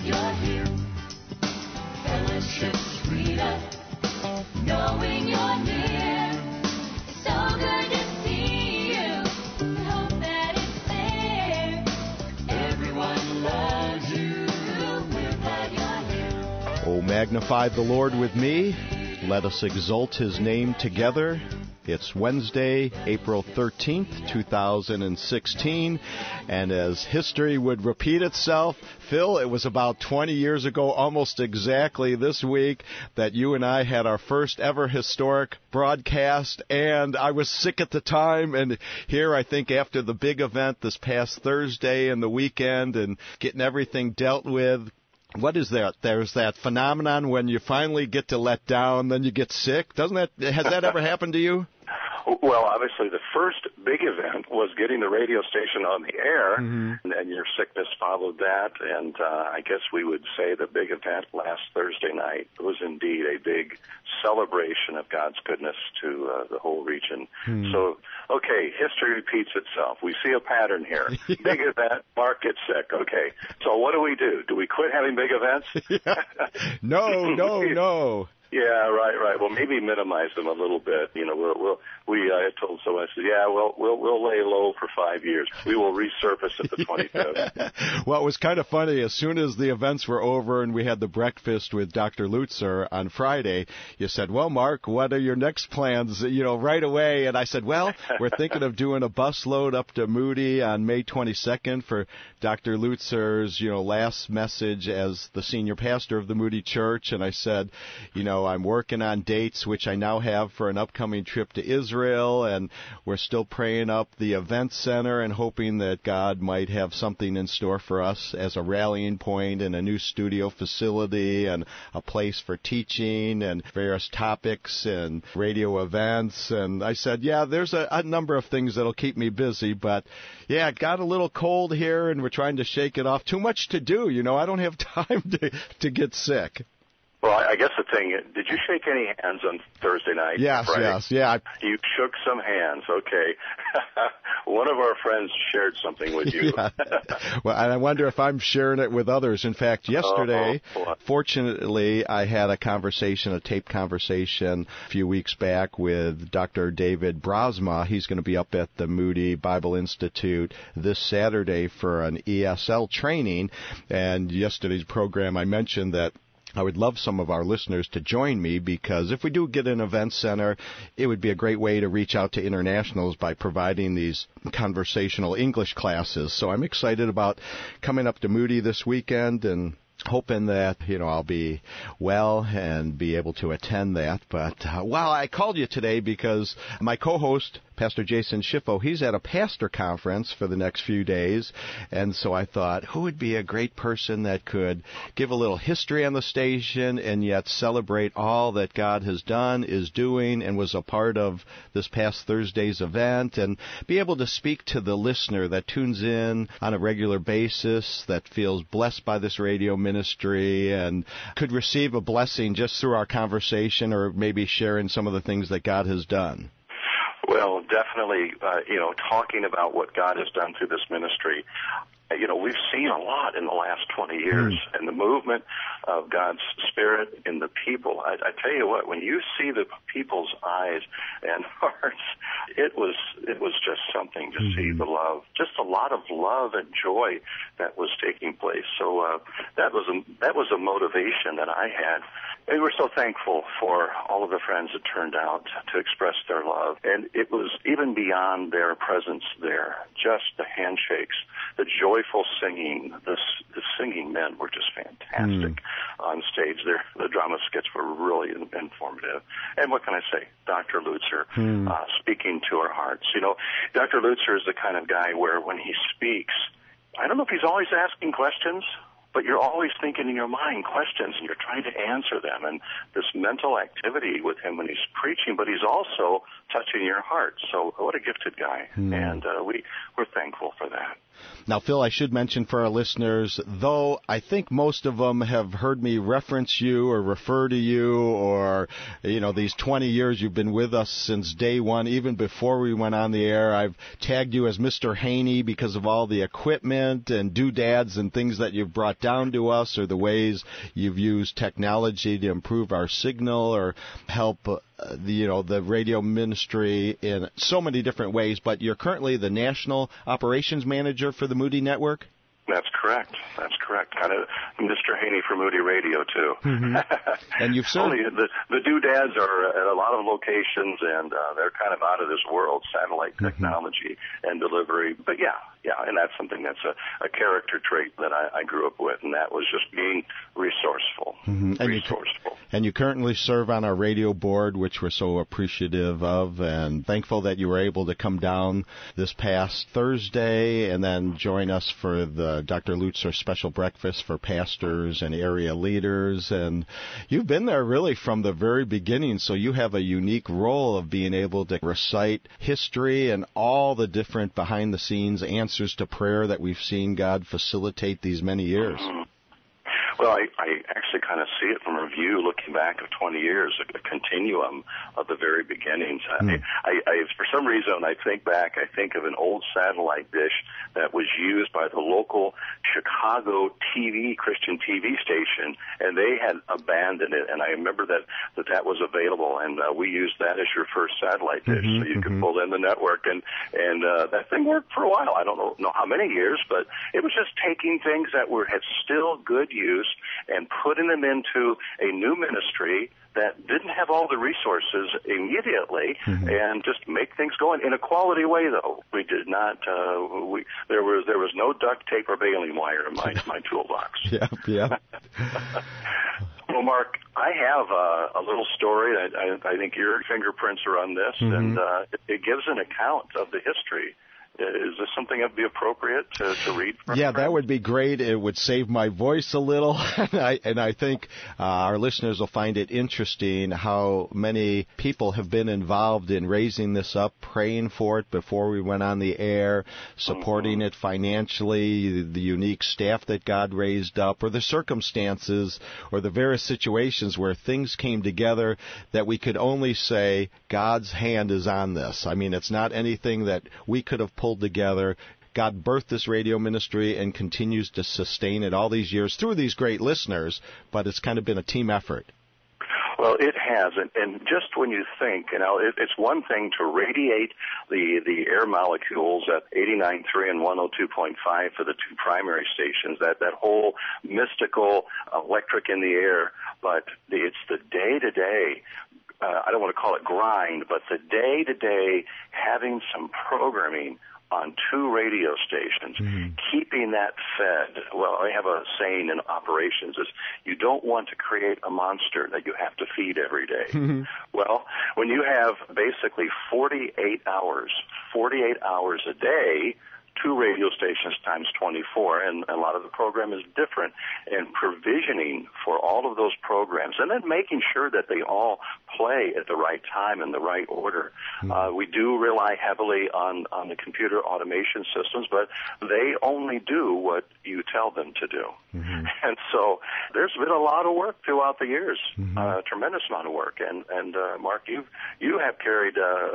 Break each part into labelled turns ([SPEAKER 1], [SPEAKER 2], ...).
[SPEAKER 1] you're here. Fellowship's freedom, knowing you're near. It's so good to see you. We hope that it's there. Everyone loves you. We're glad you're here.
[SPEAKER 2] Oh, magnify the Lord with me. Let us exalt his name together. It's Wednesday, April 13th, 2016, and as history would repeat itself, Phil, it was about 20 years ago, almost exactly this week, that you and I had our first ever historic broadcast, and I was sick at the time, and here I think after the big event this past Thursday and the weekend and getting everything dealt with, what is that? There's that phenomenon when you finally get to let down, then you get sick. Has that ever happened to you?
[SPEAKER 3] Well, obviously, the first big event was getting the radio station on the air, and your sickness followed that. And I guess we would say the big event last Thursday night was indeed a big celebration of God's goodness to the whole region. So, okay, history repeats itself. We see a pattern here. Big event, Mark gets sick. Okay, so what do? Do we quit having big events?
[SPEAKER 2] No.
[SPEAKER 3] Yeah, right. Well, maybe minimize them a little bit. You know, I told someone, I said, we'll lay low for 5 years. We will resurface at the 25th.
[SPEAKER 2] Well, it was kind of funny. As soon as the events were over and we had the breakfast with Dr. Lutzer on Friday, you said, well, Mark, what are your next plans, right away? And I said, well, we're thinking of doing a busload up to Moody on May 22nd for Dr. Lutzer's, last message as the senior pastor of the Moody Church. And I said, I'm working on dates, which I now have for an upcoming trip to Israel, and we're still praying up the event center and hoping that God might have something in store for us as a rallying point and a new studio facility and a place for teaching and various topics and radio events. And I said, there's a number of things that'll keep me busy, but it got a little cold here and we're trying to shake it off. Too much to do, I don't have time to get sick.
[SPEAKER 3] Well, I guess the thing, did you shake any hands on Thursday night?
[SPEAKER 2] Yes.
[SPEAKER 3] You shook some hands, okay. One of our friends shared something with you.
[SPEAKER 2] Yeah. Well, and I wonder if I'm sharing it with others. In fact, yesterday, fortunately, I had a taped conversation a few weeks back with Dr. David Brasma. He's going to be up at the Moody Bible Institute this Saturday for an ESL training. And yesterday's program, I mentioned that I would love some of our listeners to join me because if we do get an event center, it would be a great way to reach out to internationals by providing these conversational English classes. So I'm excited about coming up to Moody this weekend and hoping that, I'll be well and be able to attend that. But, I called you today because my co-host, Pastor Jason Schiffo, he's at a pastor conference for the next few days. And so I thought, who would be a great person that could give a little history on the station and yet celebrate all that God has done, is doing, and was a part of this past Thursday's event, and be able to speak to the listener that tunes in on a regular basis, that feels blessed by this radio ministry and could receive a blessing just through our conversation or maybe sharing some of the things that God has done.
[SPEAKER 3] Well, definitely, talking about what God has done through this ministry, we've seen a lot in the last 20 years, and the movement of God's Spirit in the people. I tell you what, when you see the people's eyes and hearts, it was just something to see the love, just a lot of love and joy that was taking place. So that was a motivation that I had. And we're so thankful for all of the friends that turned out to express their love. And it was even beyond their presence there, just the handshakes, the joyful singing. The singing men were just fantastic on stage. The drama skits were really informative. And what can I say? Dr. Lutzer speaking to our hearts. Dr. Lutzer is the kind of guy where when he speaks, I don't know if he's always asking questions, but you're always thinking in your mind questions, and you're trying to answer them. And this mental activity with him when he's preaching, but he's also touching your heart. So what a gifted guy, and we're thankful for that.
[SPEAKER 2] Now, Phil, I should mention for our listeners, though I think most of them have heard me reference you or refer to you or, these 20 years you've been with us since day one, even before we went on the air. I've tagged you as Mr. Haney because of all the equipment and doodads and things that you've brought down to us, or the ways you've used technology to improve our signal or help the radio ministry in so many different ways. But you're currently the National Operations Manager for the Moody Network?
[SPEAKER 3] That's correct. Kind of Mr. Haney for Moody Radio, too.
[SPEAKER 2] Mm-hmm. And you've certainly...
[SPEAKER 3] The doodads are at a lot of locations, and they're kind of out of this world, satellite technology and delivery. But yeah, and that's something that's a character trait that I grew up with, and that was just being resourceful. Mm-hmm.
[SPEAKER 2] And you currently serve on our radio board, which we're so appreciative of, and thankful that you were able to come down this past Thursday and then join us for the Dr. Lutzer special breakfast for pastors and area leaders. And you've been there really from the very beginning, so you have a unique role of being able to recite history and all the different behind-the-scenes answers to prayer that we've seen God facilitate these many years.
[SPEAKER 3] Well, I actually kind of see it from a view looking back of 20 years, a continuum of the very beginnings. I for some reason, when I think back, I think of an old satellite dish that was used by the local Chicago Christian TV station, and they had abandoned it. And I remember that was available, and we used that as your first satellite dish, so you could pull in the network, and that thing worked for a while. I don't know how many years, but it was just taking things that had still good use and putting them into a new ministry that didn't have all the resources immediately, and just make things go in a quality way. Though we did not, there was no duct tape or baling wire in my toolbox.
[SPEAKER 2] Yeah.
[SPEAKER 3] Well, Mark, I have a little story. I think your fingerprints are on this, and it gives an account of the history. Is this something that would be appropriate to read?
[SPEAKER 2] Yeah, that would be great. It would save my voice a little, and I think our listeners will find it interesting how many people have been involved in raising this up, praying for it before we went on the air, supporting it financially, the unique staff that God raised up, or the circumstances or the various situations where things came together that we could only say God's hand is on this. I mean, it's not anything that we could have pulled together. God birthed this radio ministry and continues to sustain it all these years through these great listeners, but it's kind of been a team effort.
[SPEAKER 3] Well, it has, and just when you think, it's one thing to radiate the air molecules at 89.3 and 102.5 for the two primary stations, that whole mystical electric in the air, but it's the day-to-day, I don't want to call it grind, but the day-to-day having some programming on two radio stations, keeping that fed. Well, I have a saying in operations is you don't want to create a monster that you have to feed every day. Well, when you have basically 48 hours a day, two radio stations times 24, and a lot of the program is different, and provisioning for all of those programs, and then making sure that they all play at the right time in the right order. We do rely heavily on the computer automation systems, but they only do what you tell them to do. And so there's been a lot of work throughout the years, a tremendous amount of work. And Mark, you have carried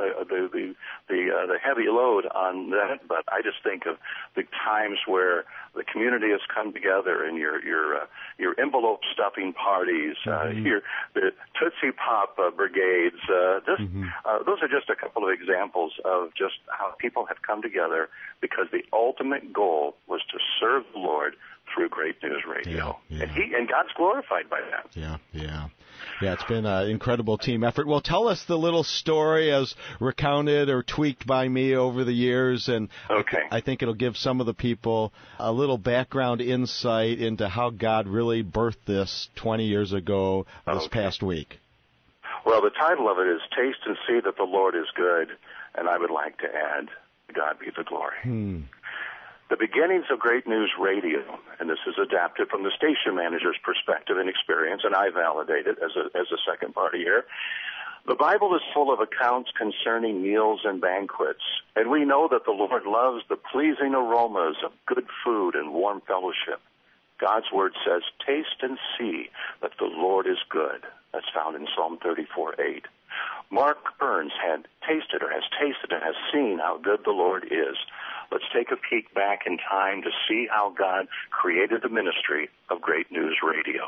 [SPEAKER 3] the heavy load on that, but I just think of the times where the community has come together and your envelope stuffing parties, the Tootsie Pop brigades. Those are just a couple of examples of just how people have come together because the ultimate goal was to serve the Lord through Great News Radio. And God's glorified by that.
[SPEAKER 2] Yeah, it's been an incredible team effort. Well, tell us the little story as recounted or tweaked by me over the years, and I think it'll give some of the people a little background insight into how God really birthed this 20 years ago this past week.
[SPEAKER 3] Well, the title of it is Taste and See That the Lord is Good, and I would like to add, God be the glory. The beginnings of Great News Radio, and this is adapted from the station manager's perspective and experience, and I validate it as a second party here. The Bible is full of accounts concerning meals and banquets, and we know that the Lord loves the pleasing aromas of good food and warm fellowship. God's word says, taste and see that the Lord is good. That's found in Psalm 34:8. Mark Burns had tasted or has tasted and has seen how good the Lord is. Let's take a peek back in time to see how God created the ministry of Great News Radio.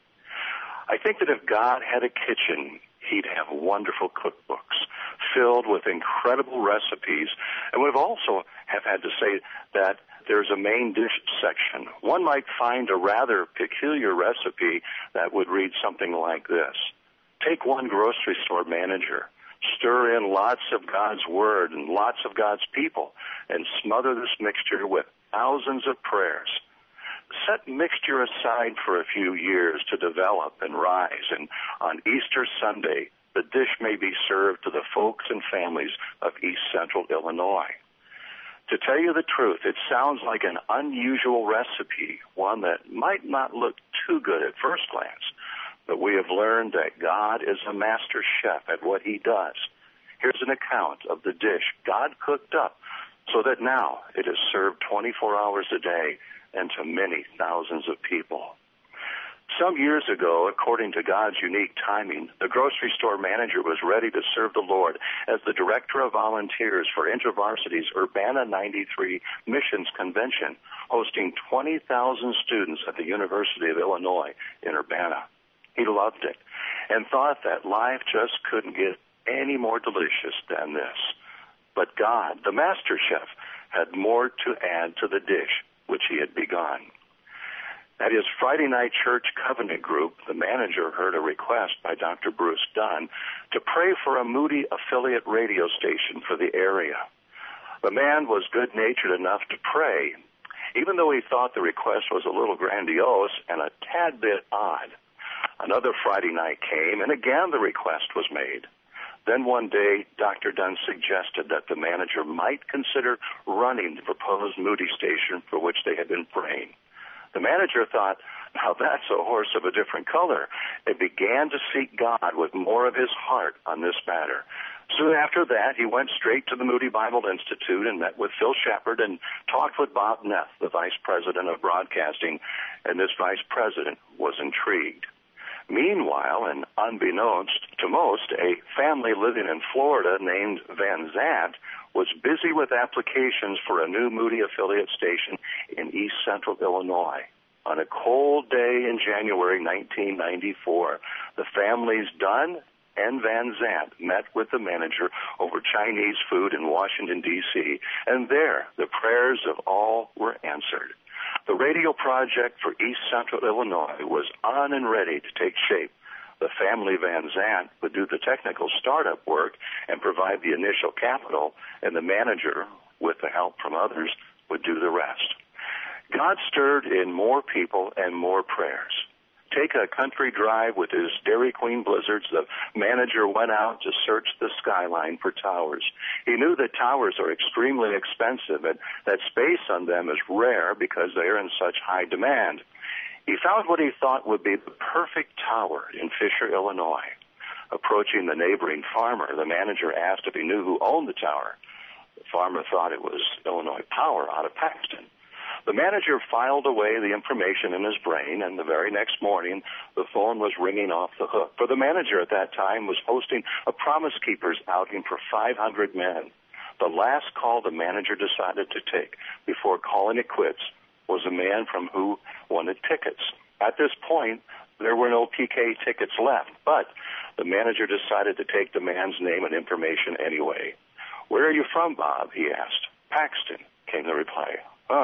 [SPEAKER 3] I think that if God had a kitchen, he'd have wonderful cookbooks filled with incredible recipes. And we've also have had to say that there's a main dish section. One might find a rather peculiar recipe that would read something like this. Take one grocery store manager, stir in lots of God's word and lots of God's people, and smother this mixture with thousands of prayers. Set mixture aside for a few years to develop and rise, and on Easter Sunday, the dish may be served to the folks and families of East Central Illinois. To tell you the truth, it sounds like an unusual recipe, one that might not look too good at first glance, but we have learned that God is a master chef at what he does. Here's an account of the dish God cooked up so that now it is served 24 hours a day and to many thousands of people. Some years ago, according to God's unique timing, the grocery store manager was ready to serve the Lord as the director of volunteers for InterVarsity's Urbana 93 Missions Convention, hosting 20,000 students at the University of Illinois in Urbana. He loved it and thought that life just couldn't get any more delicious than this. But God, the master chef, had more to add to the dish which he had begun. At his Friday night church covenant group, the manager heard a request by Dr. Bruce Dunn to pray for a Moody affiliate radio station for the area. The man was good-natured enough to pray, even though he thought the request was a little grandiose and a tad bit odd. Another Friday night came, and again the request was made. Then one day, Dr. Dunn suggested that the manager might consider running the proposed Moody station for which they had been praying. The manager thought, now that's a horse of a different color, and began to seek God with more of his heart on this matter. Soon after that, he went straight to the Moody Bible Institute and met with Phil Shepard and talked with Bob Neff, the vice president of broadcasting, and this vice president was intrigued. Meanwhile, and unbeknownst to most, a family living in Florida named Van Zant was busy with applications for a new Moody affiliate station in East Central Illinois. On a cold day in January 1994, the families Dunn and Van Zant met with the manager over Chinese food in Washington, D.C., and there the prayers of all were answered. The radio project for East Central Illinois was on and ready to take shape. The family Van Zant would do the technical startup work and provide the initial capital, and the manager, with the help from others, would do the rest. God stirred in more people and more prayers. Take a country drive with his Dairy Queen blizzards, the manager went out to search the skyline for towers. He knew that towers are extremely expensive and that space on them is rare because they are in such high demand. He found what he thought would be the perfect tower in Fisher, Illinois. Approaching the neighboring farmer, the manager asked if he knew who owned the tower. The farmer thought it was Illinois Power out of Paxton. The manager filed away the information in his brain, and the very next morning, the phone was ringing off the hook. For the manager at that time was hosting a Promise Keepers outing for 500 men. The last call the manager decided to take before calling it quits was a man from who wanted tickets. At this point, there were no PK tickets left, but the manager decided to take the man's name and information anyway. "Where are you from, Bob?" he asked. "Paxton," came the reply.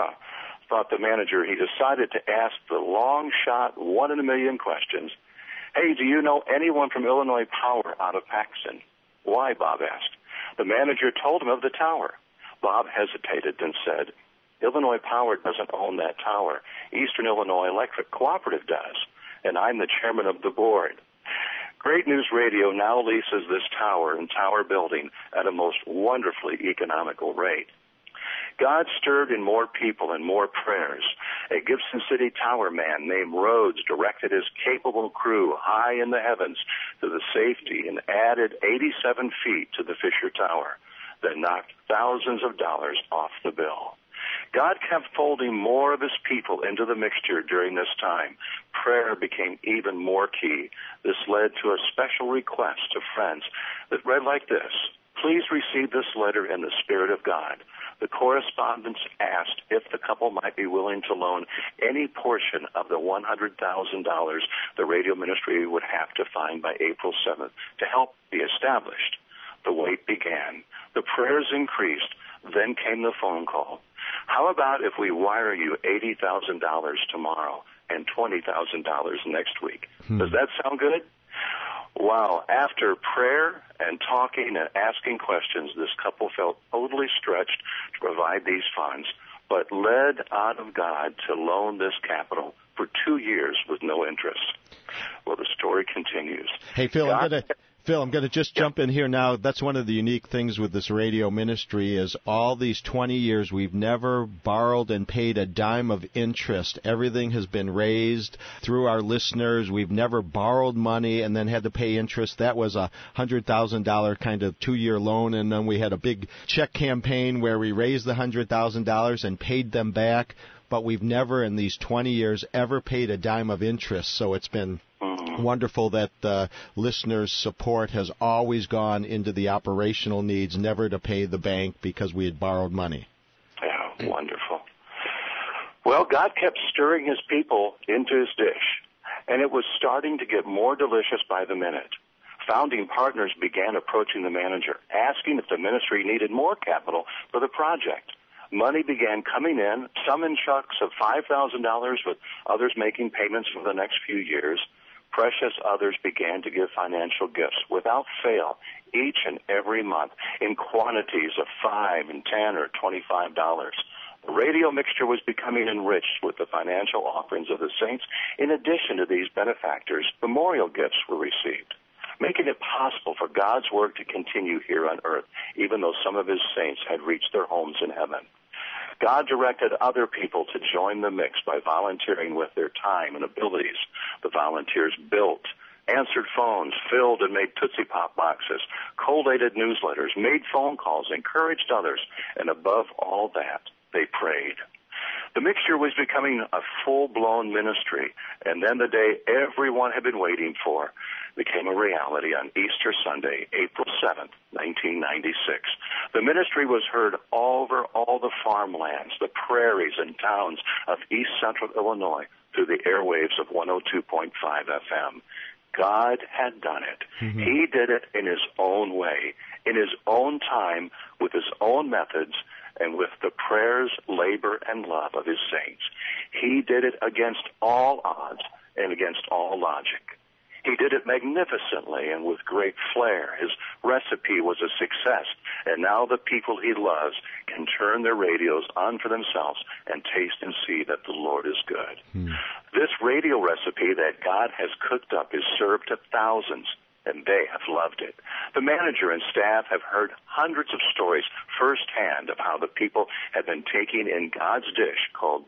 [SPEAKER 3] Thought the manager. He decided to ask the long-shot, one-in-a-million questions. "Hey, do you know anyone from Illinois Power out of Paxton?" "Why?" Bob asked. The manager told him of the tower. Bob hesitated, then said, "Illinois Power doesn't own that tower. Eastern Illinois Electric Cooperative does, and I'm the chairman of the board." Great News Radio now leases this tower and tower building at a most wonderfully economical rate. God stirred in more people and more prayers. A Gibson City tower man named Rhodes directed his capable crew high in the heavens to the safety and added 87 feet to the Fisher Tower, then knocked thousands of dollars off the bill. God kept folding more of his people into the mixture during this time. Prayer became even more key. This led to a special request to friends that read like this: "Please receive this letter in the Spirit of God." The correspondents asked if the couple might be willing to loan any portion of the $100,000 the radio ministry would have to find by April 7th to help be established. The wait began. The prayers increased. Then came the phone call. "How about if we wire you $80,000 tomorrow and $20,000 next week?" Does that sound good? Wow. After prayer and talking and asking questions, this couple felt totally stretched to provide these funds, but led out of God to loan this capital for 2 years with no interest. Well, the story continues.
[SPEAKER 2] Hey, Phil, I'm going to just jump in here now. That's one of the unique things with this radio ministry is all these 20 years we've never borrowed and paid a dime of interest. Everything has been raised through our listeners. We've never borrowed money and then had to pay interest. That was a $100,000 kind of 2-year loan, and then we had a big check campaign where we raised the $100,000 and paid them back, but we've never in these 20 years ever paid a dime of interest. So it's been wonderful that listeners' support has always gone into the operational needs, never to pay the bank because we had borrowed money.
[SPEAKER 3] Yeah, wonderful. Well, God kept stirring his people into his dish, and it was starting to get more delicious by the minute. Founding partners began approaching the manager, asking if the ministry needed more capital for the project. Money began coming in, some in chunks of $5,000, with others making payments for the next few years. Precious others began to give financial gifts without fail each and every month in quantities of $5 and $10 or $25. The radio mixture was becoming enriched with the financial offerings of the saints. In addition to these benefactors, memorial gifts were received, making it possible for God's work to continue here on earth, even though some of his saints had reached their homes in heaven. God directed other people to join the mix by volunteering with their time and abilities. The volunteers built, answered phones, filled and made Tootsie Pop boxes, collated newsletters, made phone calls, encouraged others, and above all that, they prayed. The mixture was becoming a full-blown ministry, and then the day everyone had been waiting for became a reality on Easter Sunday, April 7th, 1996. The ministry was heard over all the farmlands, the prairies and towns of east central Illinois through the airwaves of 102.5 FM. God had done it. Mm-hmm. He did it in his own way, in his own time, with his own methods, and with the prayers, labor, and love of his saints. He did it against all odds and against all logic. He did it magnificently and with great flair. His recipe was a success, and now the people he loves can turn their radios on for themselves and taste and see that the Lord is good. This radio recipe that God has cooked up is served to thousands, and they have loved it. The manager and staff have heard hundreds of stories firsthand of how the people have been taking in God's dish called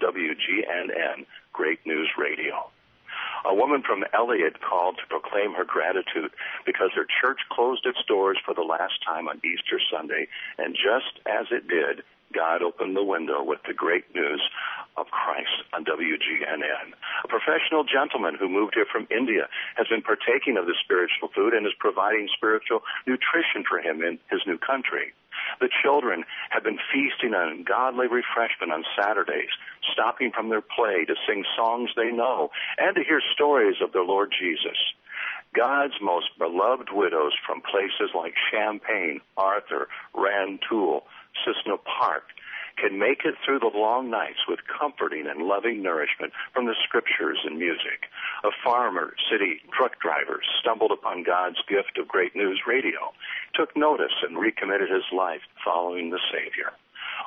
[SPEAKER 3] WGNN, Great News Radio. A woman from Elliott called to proclaim her gratitude because her church closed its doors for the last time on Easter Sunday, and just as it did, God opened the window with the great news of Christ on WGNN. A professional gentleman who moved here from India has been partaking of the spiritual food and is providing spiritual nutrition for him in his new country. The children have been feasting on godly refreshment on Saturdays, stopping from their play to sing songs they know and to hear stories of their Lord Jesus. God's most beloved widows from places like Champaign, Arthur, Rantoul, Cisno Park can make it through the long nights with comforting and loving nourishment from the scriptures and music. A farmer, city truck driver stumbled upon God's gift of Great News Radio, took notice and recommitted his life following the Savior.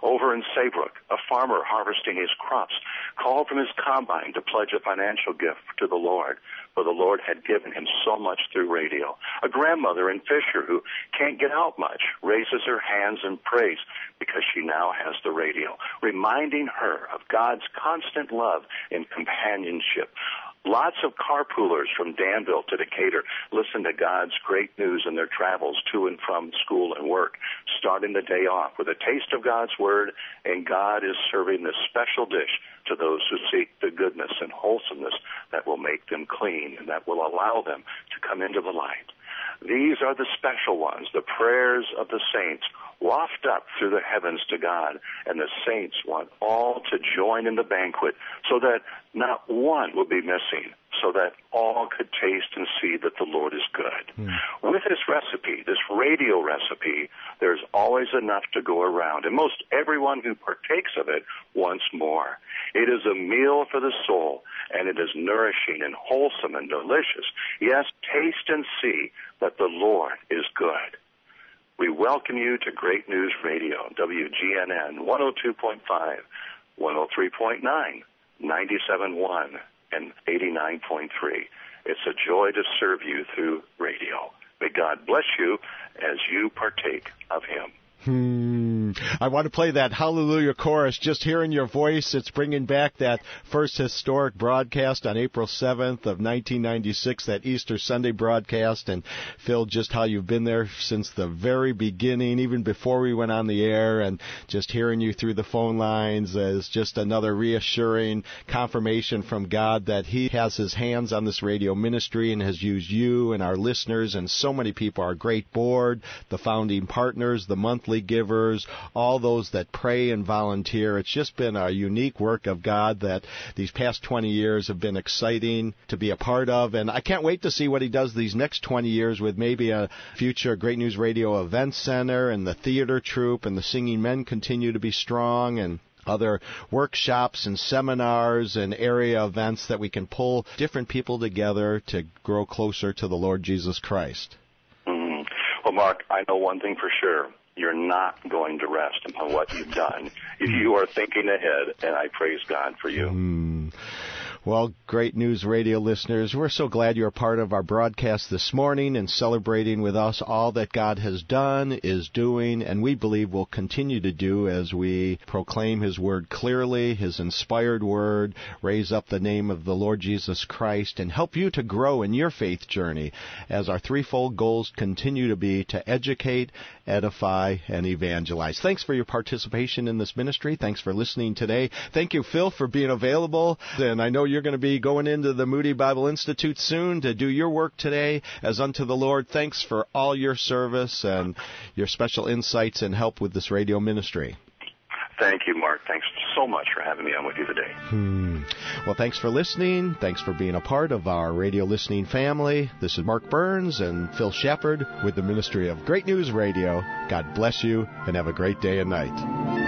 [SPEAKER 3] Over in Saybrook, a farmer harvesting his crops called from his combine to pledge a financial gift to the Lord, for the Lord had given him so much through radio. A grandmother in Fisher who can't get out much raises her hands in praise because she now has the radio, reminding her of God's constant love and companionship. Lots of carpoolers from Danville to Decatur listen to God's great news in their travels to and from school and work, starting the day off with a taste of God's Word, and God is serving this special dish to those who seek the goodness and wholesomeness that will make them clean and that will allow them to come into the light. These are the special ones, the prayers of the saints, waft up through the heavens to God, and the saints want all to join in the banquet so that not one will be missing, so that all could taste and see that the Lord is good. With this recipe, this radio recipe, there's always enough to go around, and most everyone who partakes of it wants more. It is a meal for the soul, and it is nourishing and wholesome and delicious. Yes, taste and see that the Lord is good. We welcome you to Great News Radio, WGNN 102.5, 103.9, 97.1, and 89.3. It's a joy to serve you through radio. May God bless you as you partake of Him.
[SPEAKER 2] I want to play that Hallelujah chorus. Just hearing your voice, it's bringing back that first historic broadcast on April 7th of 1996, that Easter Sunday broadcast. And Phil, just how you've been there since the very beginning, even before we went on the air, and just hearing you through the phone lines is just another reassuring confirmation from God that He has His hands on this radio ministry and has used you and our listeners and so many people, our great board, the founding partners, the monthly givers, all those that pray and volunteer. It's just been a unique work of God that these past 20 years have been exciting to be a part of, and I can't wait to see what He does these next 20 years with maybe a future Great News Radio Event Center, and the theater troupe and the Singing Men continue to be strong, and other workshops and seminars and area events that we can pull different people together to grow closer to the Lord Jesus Christ.
[SPEAKER 3] Well, Mark, I know one thing for sure. You're not going to rest upon what you've done. You are thinking ahead, and I praise God for you.
[SPEAKER 2] Well, Great News Radio listeners, we're so glad you're a part of our broadcast this morning and celebrating with us all that God has done, is doing, and we believe will continue to do as we proclaim His Word clearly, His inspired Word, raise up the name of the Lord Jesus Christ, and help you to grow in your faith journey as our threefold goals continue to be to educate, edify, and evangelize. Thanks for your participation in this ministry. Thanks for listening today. Thank you, Phil, for being available, and I know you're going to be going into the Moody Bible Institute soon to do your work today as unto the Lord. Thanks for all your service and your special insights and help with this radio ministry.
[SPEAKER 3] Thank you, Mark. Thanks so much for having me on with you today.
[SPEAKER 2] Well, thanks for listening. Thanks for being a part of our radio listening family. This is Mark Burns and Phil Shepard with the ministry of Great News Radio. God bless you and have a great day and night.